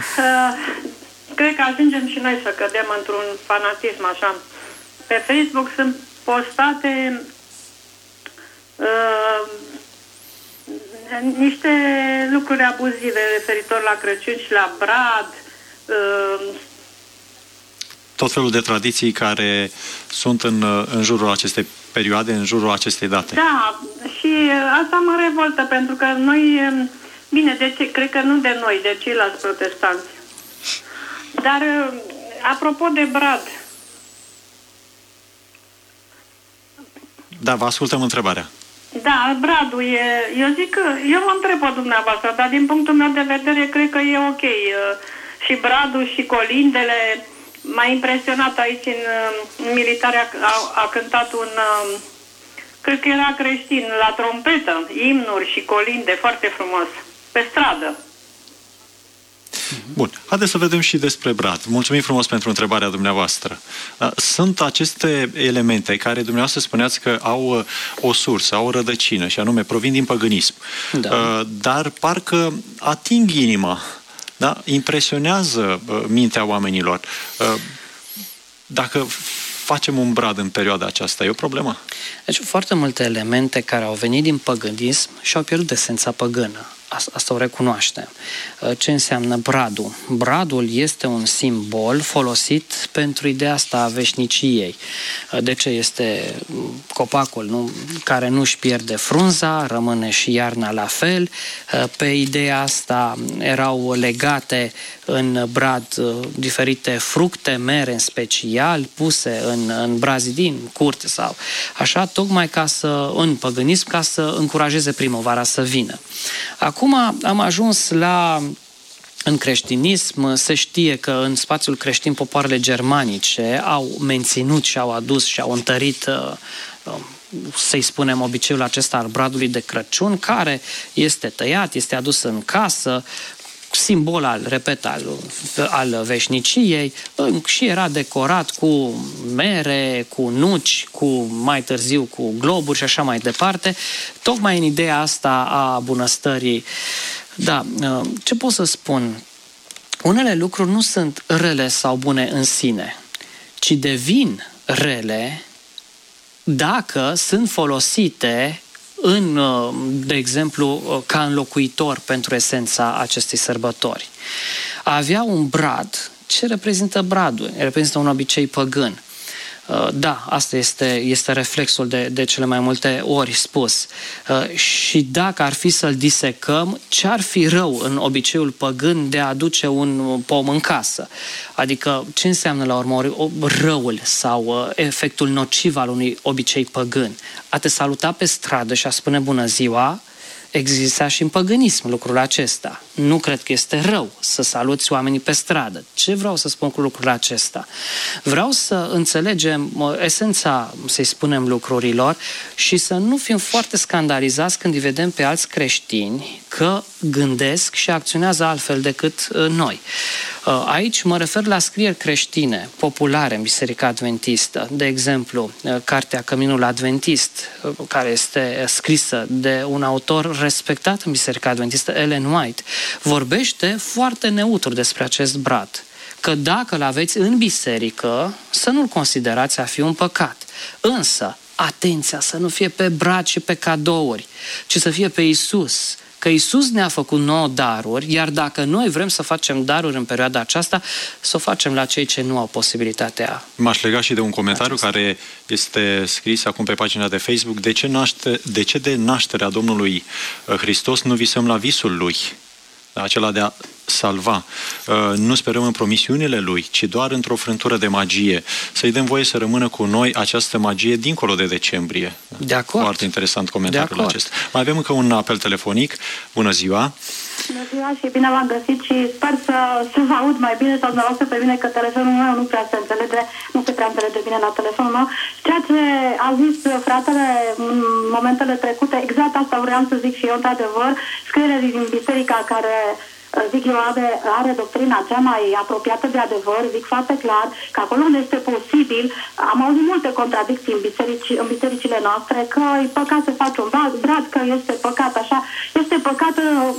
Cred că ajungem și noi să cădem într-un fanatism așa. Pe Facebook sunt postate niște lucruri abuzive referitor la Crăciun și la brad. Tot felul de tradiții care sunt în jurul acestei perioade, în jurul acestei date. Da, și asta mă revoltă, pentru că noi, bine, de ce? Cred că nu de noi, de ceilalți protestanți. Dar, apropo de brad... Da, vă ascultăm întrebarea. Da, bradul e... Eu zic că... Eu mă întreb pe dumneavoastră, dar din punctul meu de vedere, cred că e ok. Și bradul și colindele... M-a impresionat aici în militare, a cântat un... Cred că era creștin, la trompetă, imnuri și colinde, foarte frumos, pe stradă. Bun, haideți să vedem și despre brad. Mulțumim frumos pentru întrebarea dumneavoastră. Sunt aceste elemente care dumneavoastră spuneați că au o sursă, au o rădăcină, și anume provin din păgânism. Da. Dar parcă ating inima, da? Impresionează mintea oamenilor. Dacă facem un brad în perioada aceasta, e o problemă? Deci foarte multe elemente care au venit din păgânism și-au pierdut esența păgână. Asta o recunoaștem. Ce înseamnă bradul? Bradul este un simbol folosit pentru ideea asta a veșniciei. De ce este copacul care nu-și pierde frunza, rămâne și iarna la fel. Pe ideea asta erau legate în brad diferite fructe, mere în special, puse în brazii din curte sau așa, tocmai în păgânism, ca să încurajeze primăvara să vină. Acum am ajuns în creștinism, se știe că în spațiul creștin popoarele germanice au menținut și au adus și au întărit, să-i spunem, obiceiul acesta al bradului de Crăciun, care este tăiat, este adus în casă, simbol al veșniciei, și era decorat cu mere, cu nuci, mai târziu cu globuri și așa mai departe, tocmai în ideea asta a bunăstării. Da, ce pot să spun? Unele lucruri nu sunt rele sau bune în sine, ci devin rele dacă sunt folosite de exemplu, ca înlocuitor pentru esența acestei sărbători. A avea un brad, ce reprezintă bradul? Reprezintă un obicei păgân. Da, asta este reflexul de cele mai multe ori spus. Și dacă ar fi să-l disecăm, ce ar fi rău în obiceiul păgân de a aduce un pom în casă? Adică ce înseamnă la urmă răul sau efectul nociv al unui obicei păgân? A te saluta pe stradă și a spune bună ziua, exista și în păgânism lucrul acesta. Nu cred că este rău să saluți oamenii pe stradă. Ce vreau să spun cu lucrul acesta? Vreau să înțelegem esența, să-i spunem, lucrurilor și să nu fim foarte scandalizați când îi vedem pe alți creștini că gândesc și acționează altfel decât noi. Aici mă refer la scrieri creștine, populare în Biserica Adventistă. De exemplu, cartea Căminul Adventist, care este scrisă de un autor respectat în Biserica Adventistă, Ellen White, vorbește foarte neutru despre acest brad. Că dacă îl aveți în biserică, să nu-l considerați a fi un păcat. Însă, atenția să nu fie pe brad și pe cadouri, ci să fie pe Iisus. Că Iisus ne-a făcut nouă daruri, iar dacă noi vrem să facem daruri în perioada aceasta, să o facem la cei ce nu au posibilitatea. M-aș lega și de un comentariu care este scris acum pe pagina de Facebook. De ce de nașterea Domnului Hristos nu visăm la visul Lui? Acela de a salva. Nu sperăm în promisiunile Lui, ci doar într-o frântură de magie. Să-i dăm voie să rămână cu noi această magie dincolo de decembrie. De acord. Foarte interesant comentariul acesta. Mai avem încă un apel telefonic. Bună ziua! Bună ziua și bine v-am găsit și sper să vă aud mai bine sau dumneavoastră pe bine, că telefonul meu nu prea se înțelege bine la telefonul meu. Ceea ce a zis fratele în momentele trecute, exact asta vreau să zic și eu, într-adevăr, scrierile din biserica care, zic eu, are doctrina cea mai apropiată de adevăr, zic foarte clar că acolo unde este posibil, am auzit multe contradicții în bisericile noastre, că e păcat să faci un brad, că este păcat așa, este păcat,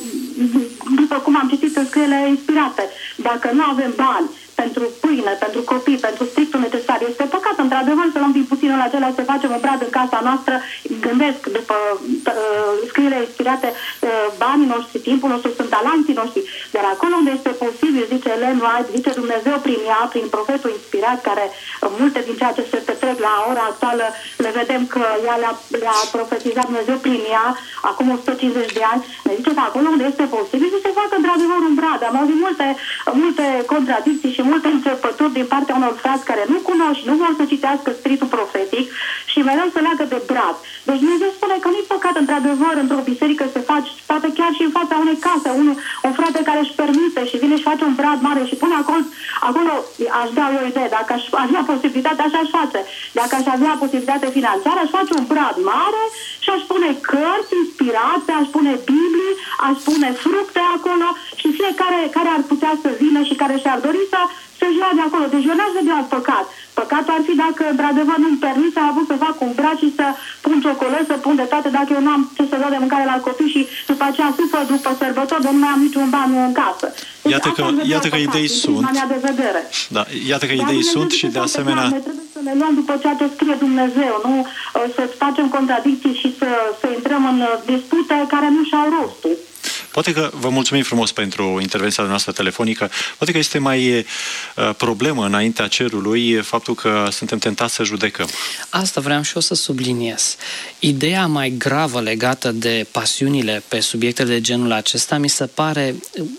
după cum am citit în scrierile inspirate, dacă nu avem bani pentru pâine, pentru copii, pentru strictul necesar, este păcat într-adevăr să luăm din puțin destinul acela să facem un brad în casa noastră, gândesc după scrierile inspirate, banii noștri, timpul nostru sunt talenții noștri, dar acolo unde este posibil, zice Ellen White, zice Dumnezeu prin ea, prin profetul inspirat, care multe din ceea ce se petrec la ora actuală le vedem că ea le-a profetizat Dumnezeu prin ea acum 150 de ani, ne zice că acolo unde este posibil să se facă într-adevăr un brad. Am auzit multe contradicții și multe începături din partea unor frați care nu cunosc, nu vor să citească spiritul profetic și mereu se leagă de brad. Deci Dumnezeu spune că nu-i păcat într-adevăr într-o biserică să faci, poate chiar și în fața unei case, un frate care își permite și vine și face un brad mare și pune acolo aș da o idee, dacă aș avea posibilitate, așa aș face. Dacă aș avea posibilitate financiară, aș face un brad mare și aș pune cărți inspirate, aș pune Biblii, aș pune fructe acolo și fiecare care ar putea să vină și care și-ar dori să-și ia de acolo. Deci eu n-aș vedea un păcat. Păcatul ar fi dacă, într-adevăr, nu-mi permis să am avut să fac un brad și să pun ciocolăți, să pun de toate, dacă eu n-am ce să dau de mâncare la copii și după aceea după sărbători, de nu mai am niciun ban în casă. Deci iată că idei sunt. Da, iată că idei sunt și de asemenea... Trebuie să le luăm după ceea ce scrie Dumnezeu, nu să facem contradicții și să intrăm în dispute care nu și-au rostul. Poate că vă mulțumim frumos pentru intervenția noastră telefonică. Poate că este mai problemă înaintea cerului faptul că suntem tentați să judecăm. Asta vreau și eu să subliniez. Ideea mai gravă legată de pasiunile pe subiecte de genul acesta mi se pare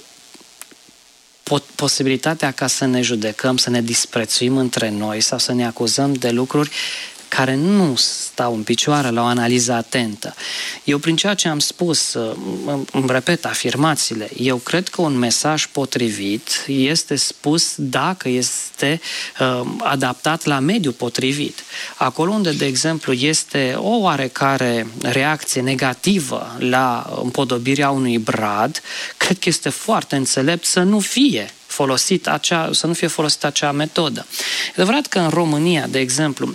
posibilitatea ca să ne judecăm, să ne disprețuim între noi sau să ne acuzăm de lucruri care nu stau în picioare la o analiză atentă. Eu, prin ceea ce am spus, îmi repet afirmațiile, eu cred că un mesaj potrivit este spus dacă este adaptat la mediul potrivit. Acolo unde, de exemplu, este o oarecare reacție negativă la împodobirea unui brad, cred că este foarte înțelept să nu fie folosită acea metodă. E adevărat că în România, de exemplu,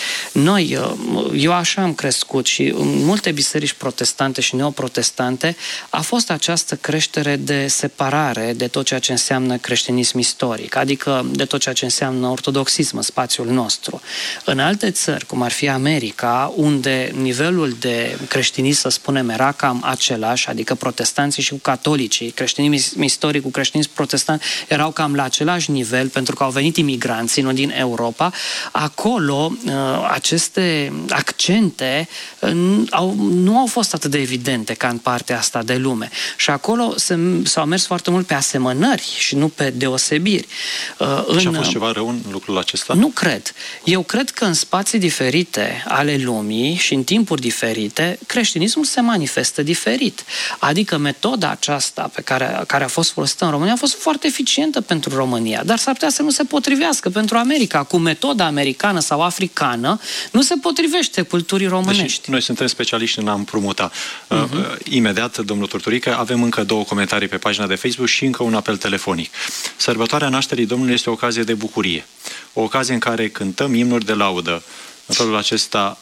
eu așa am crescut și în multe biserici protestante și neoprotestante a fost această creștere de separare de tot ceea ce înseamnă creștinism istoric, adică de tot ceea ce înseamnă ortodoxism în spațiul nostru. În alte țări, cum ar fi America, unde nivelul de creștinism, să spunem, era cam același, adică protestanții și cu catolicii, creștinism istoric cu creștinism protestant, erau cam la același nivel, pentru că au venit imigranții, nu din Europa. Acolo, aceste accente nu au fost atât de evidente ca în partea asta de lume. Și acolo s-au mers foarte mult pe asemănări și nu pe deosebiri. Și a fost ceva rău în lucrul acesta? Nu cred. Eu cred că în spații diferite ale lumii și în timpuri diferite, creștinismul se manifestă diferit. Adică metoda aceasta care a fost folosită în România a fost foarte eficientă pentru România, dar s-ar putea să nu se potrivească pentru America. Cu metoda americană sau africană nu se potrivește culturii românești. Deci, noi suntem specialiști în a împrumuta. Imediat, domnul Turturică, avem încă 2 comentarii pe pagina de Facebook și încă un apel telefonic. Sărbătoarea nașterii Domnului este o ocazie de bucurie. O ocazie în care cântăm imnuri de laudă. În felul acesta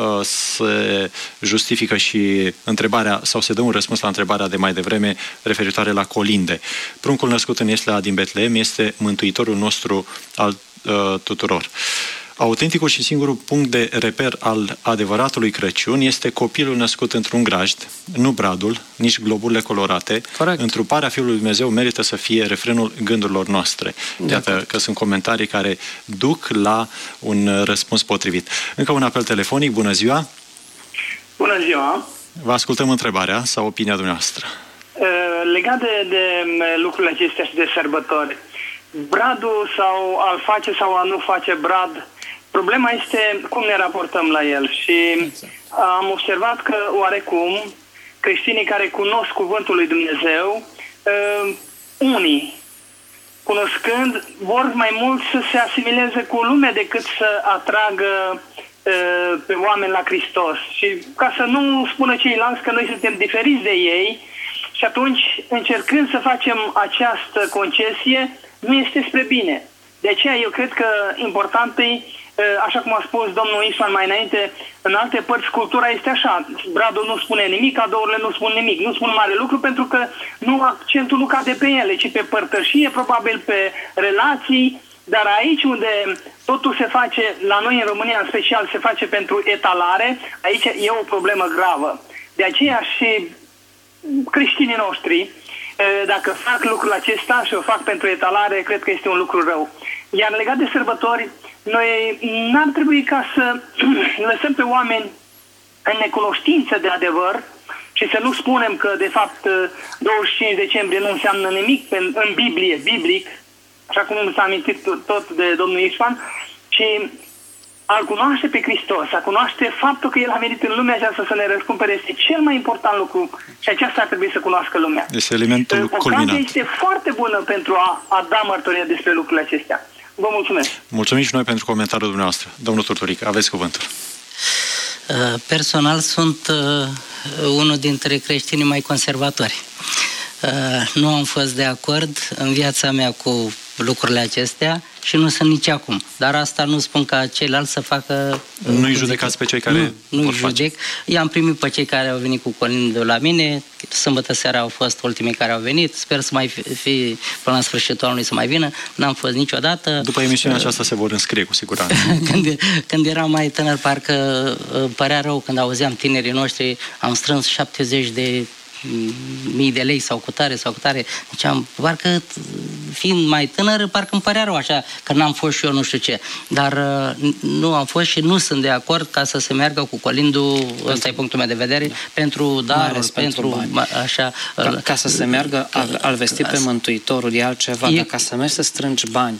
se justifică și întrebarea, sau se dă un răspuns la întrebarea de mai devreme referitoare la colinde. Pruncul născut în Ieslea din Betlehem este mântuitorul nostru al tuturor. Autenticul și singurul punct de reper al adevăratului Crăciun este copilul născut într-un grajd, nu bradul, nici globurile colorate. Corect. Întruparea Fiului Lui Dumnezeu merită să fie refrenul gândurilor noastre. Iată că sunt comentarii care duc la un răspuns potrivit. Încă un apel telefonic. Bună ziua! Bună ziua! Vă ascultăm întrebarea sau opinia dumneavoastră. Legat de lucrurile acestea și de sărbători, bradul sau a-l face sau a nu face brad, problema este cum ne raportăm la el și am observat că oarecum creștinii care cunosc cuvântul lui Dumnezeu, unii, cunoscând, vor mai mult să se asimileze cu lumea decât să atragă pe oameni la Hristos. Și ca să nu spună ceilalți că noi suntem diferiți de ei, și atunci, încercând să facem această concesie, nu este spre bine. De aceea eu cred că important e, așa cum a spus domnul Isman mai înainte, în alte părți cultura este așa, bradul nu spune nimic, cadourile nu spun nimic, nu spun mare lucru pentru că accentul nu cade pe ele, ci pe părtășie, probabil pe relații, dar aici unde totul se face, la noi în România în special, se face pentru etalare, aici e o problemă gravă. De aceea și creștinii noștri, dacă fac lucrul acesta și o fac pentru etalare, cred că este un lucru rău. Iar legat de sărbători, noi n-ar trebui ca să lăsăm pe oameni în necunoștință de adevăr și să nu spunem că, de fapt, 25 decembrie nu înseamnă nimic în Biblie, biblic, așa cum s-a amintit tot de domnul Ișvan, ci a-L cunoaște pe Hristos, a cunoaște faptul că El a venit în lumea aceasta să ne răscumpere este cel mai important lucru și aceasta ar trebui să cunoască lumea. Este elementul culminant. Ocazia este foarte bună pentru a da mărturie despre lucrurile acestea. Vă mulțumesc. Mulțumim și noi pentru comentariul dumneavoastră. Domnul Turturic, aveți cuvântul. Personal sunt unul dintre creștinii mai conservatori. Nu am fost de acord în viața mea cu lucrurile acestea și nu sunt nici acum. Dar asta nu spun ca ceilalți să facă... Nu-i judecați pe cei care nu-i judec. I-am primit pe cei care au venit cu colindul la mine. Sâmbătă seara au fost ultimii care au venit. Sper să mai fi până la sfârșitul anului să mai vină. N-am fost niciodată. După emisiunea aceasta se vor înscrie cu siguranță. Când eram mai tânăr, parcă părea rău când auzeam tinerii noștri. Am strâns 70 de mii de lei sau cu tare. Deci parcă fiind mai tânăr, parcă îmi părea rău așa că n-am fost și eu nu știu ce. Dar nu am fost și nu sunt de acord ca să se meargă cu colindul, ăsta e punctul meu de vedere, pentru daruri, pentru așa... Ca să se meargă al vesti pe Mântuitorul e altceva, dar ca să mergi să strângi bani,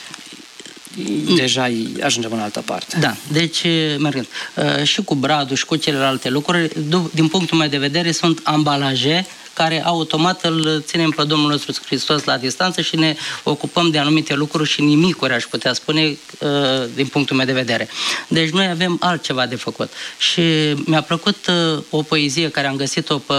deja ajungem în altă parte. Da, deci mergând. Și cu bradul și cu celelalte lucruri, din punctul meu de vedere, sunt ambalaje care automat îl ținem pe Domnul nostru Hristos la distanță și ne ocupăm de anumite lucruri și nimicuri, aș putea spune, din punctul meu de vedere. Deci noi avem altceva de făcut. Și mi-a plăcut o poezie care am găsit-o pe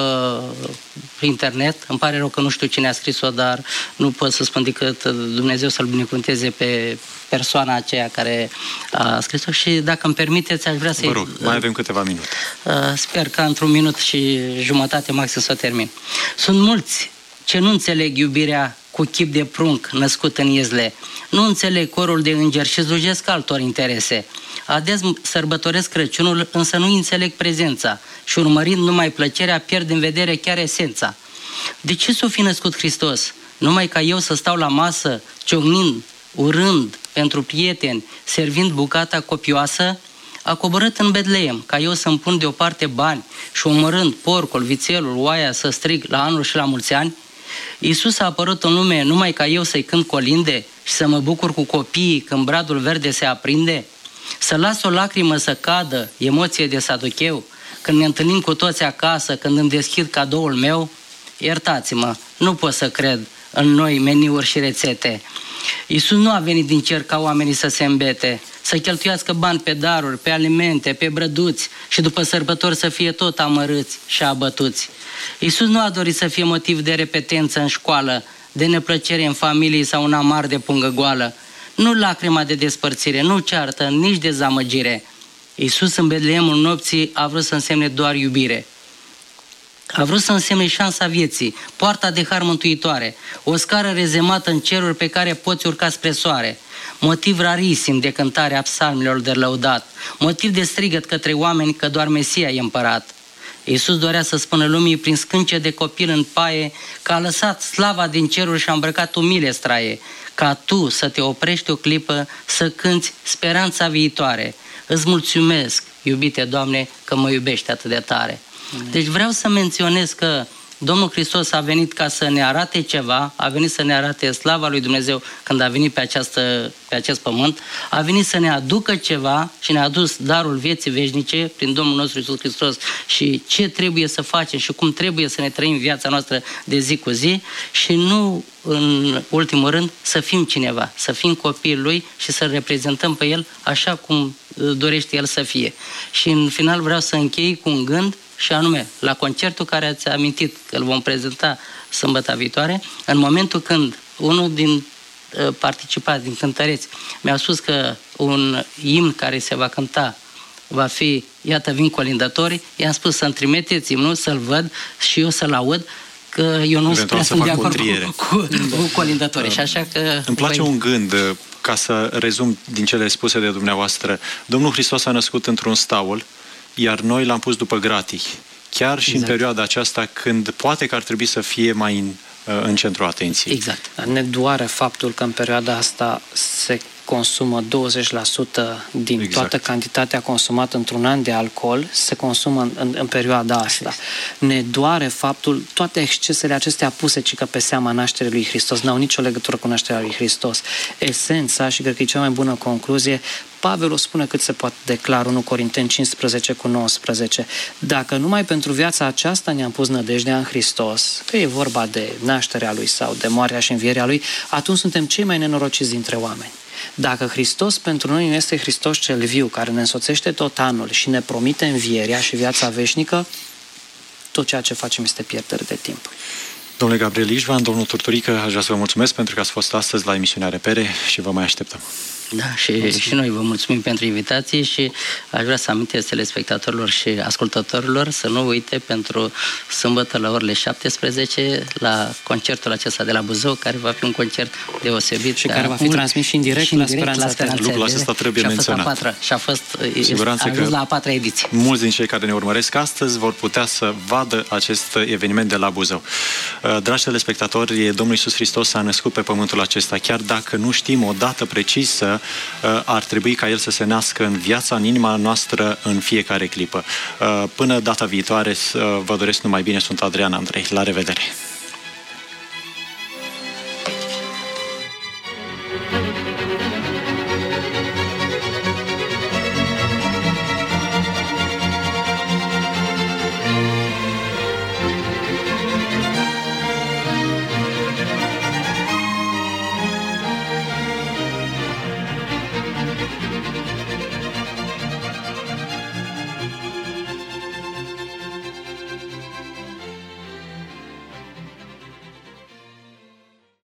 internet. Îmi pare rău că nu știu cine a scris-o, dar nu pot să spun decât Dumnezeu să-L binecuvânteze pe persoana aceea care a scris-o și dacă îmi permiteți, aș vrea să-i... Vă rog, mai avem câteva minute. Sper că într-un minut și jumătate maxim să o termin. Sunt mulți ce nu înțeleg iubirea cu chip de prunc născut în iezle. Nu înțeleg corul de îngeri și slujesc altor interese. Ades sărbătoresc Crăciunul, însă nu înțeleg prezența și urmărind numai plăcerea, pierd în vedere chiar esența. De ce s-o fi născut Hristos? Numai ca eu să stau la masă, ciocnind, urând pentru prieteni, servind bucata copioasă? A coborât în Betleem, ca eu să-mi pun deoparte bani și omorând porcul, vițelul, oaia să strig la anul și la mulți ani? Iisus a apărut în lume numai ca eu să-i cânt colinde și să mă bucur cu copiii când bradul verde se aprinde? Să las o lacrimă să cadă, emoție de saducheu, când ne întâlnim cu toți acasă, când îmi deschid cadoul meu? Iertați-mă, nu pot să cred în noi meniuri și rețete. Iisus nu a venit din cer ca oamenii să se îmbete, să cheltuiască bani pe daruri, pe alimente, pe brăduți și după sărbători să fie tot amărâți și abătuți. Iisus nu a dorit să fie motiv de repetență în școală, de neplăcere în familie sau un amar de pungă goală. Nu lacrima de despărțire, nu ceartă, nici dezamăgire. Iisus în Betleemul nopții a vrut să însemne doar iubire. A vrut să însemne șansa vieții, poarta de har mântuitoare, o scară rezemată în ceruri pe care poți urca spre soare, motiv rarisim de cântare a psalmilor de lăudat, motiv de strigăt către oameni că doar Mesia e împărat. Iisus dorea să spună lumii prin scânce de copil în paie că a lăsat slava din ceruri și a îmbrăcat umile straie, ca tu să te oprești o clipă, să cânți speranța viitoare. Îți mulțumesc, iubite Doamne, că mă iubești atât de tare. Deci vreau să menționez că Domnul Hristos a venit ca să ne arate ceva, a venit să ne arate slava lui Dumnezeu când a venit pe acest pământ, a venit să ne aducă ceva și ne-a adus darul vieții veșnice prin Domnul nostru Iisus Hristos și ce trebuie să facem și cum trebuie să ne trăim viața noastră de zi cu zi și nu, în ultimul rând, să fim cineva, să fim copiii Lui și să-L reprezentăm pe El așa cum dorește El să fie. Și în final vreau să închei cu un gând și anume, la concertul care ați amintit că îl vom prezenta sâmbătă viitoare, în momentul când unul din participați, din cântăreți, mi-a spus că un imn care se va cânta va fi Iată vin colindătorii, i-am spus să-mi trimiteți imnul, să-l văd și eu să-l aud, că eu nu prea sunt de acord cu colindătorii. Și așa că... Îmi place un gând ca să rezum din cele spuse de dumneavoastră, Domnul Hristos a născut într-un staul, iar noi l-am pus după gratii. Chiar și în perioada aceasta, când poate că ar trebui să fie mai în centrul atenției. Exact. Ne doare faptul că în perioada asta se consumă 20% din toată cantitatea consumată într-un an de alcool, se consumă în perioada asta. Ne doare faptul, toate excesele acestea puse cică pe seama nașterii lui Hristos, n-au nicio legătură cu nașterea lui Hristos. Esența, și cred că e cea mai bună concluzie, Pavel o spune cât se poate de clar, 1 Corinteni 15:19. Dacă numai pentru viața aceasta ne-am pus nădejdea în Hristos, că e vorba de nașterea Lui sau de moartea și învierea Lui, atunci suntem cei mai nenorociți dintre oameni. Dacă Hristos pentru noi nu este Hristos cel viu, care ne însoțește tot anul și ne promite învierea și viața veșnică, tot ceea ce facem este pierdere de timp. Domnule Gabriel Ișvan, domnul Turturică, aș vrea să vă mulțumesc pentru că ați fost astăzi la emisiunea Repere și vă mai așteptăm. Da, și noi vă mulțumim pentru invitație și aș vrea să amintesc telespectatorilor și ascultătorilor să nu uite pentru sâmbătă la orele 17 la concertul acesta de la Buzău, care va fi un concert deosebit. Și care va fi transmis și în direct la Speranța TV. Lucrul acesta trebuie menționat. Și a ajuns la a 4-a ediție. Mulți din cei care ne urmăresc astăzi vor putea să vadă acest eveniment de la Buzău. Dragi telespectatori, Domnul Iisus Hristos s-a născut pe pământul acesta. Chiar dacă nu știm o dată precisă, ar trebui ca El să se nască în viața, în inima noastră, în fiecare clipă. Până data viitoare, vă doresc numai bine. Sunt Adrian Andrei. La revedere!